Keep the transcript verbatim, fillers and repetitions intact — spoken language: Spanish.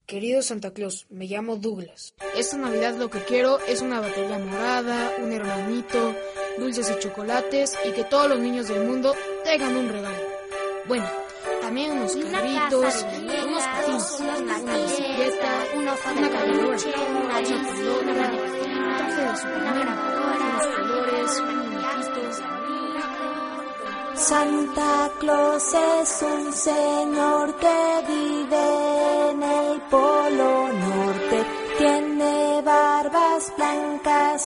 Querido Santa Claus, me llamo Douglas. Esta Navidad lo que quiero es una batería morada, un hermanito, dulces y chocolates y que todos los niños del mundo tengan un regalo. Bueno, también unos carritos, unos patines, una bicicleta, una caminadora, una pelota, un traje de Superman, unos colores, muñequitos. Santa Claus es un señor que vive en el polo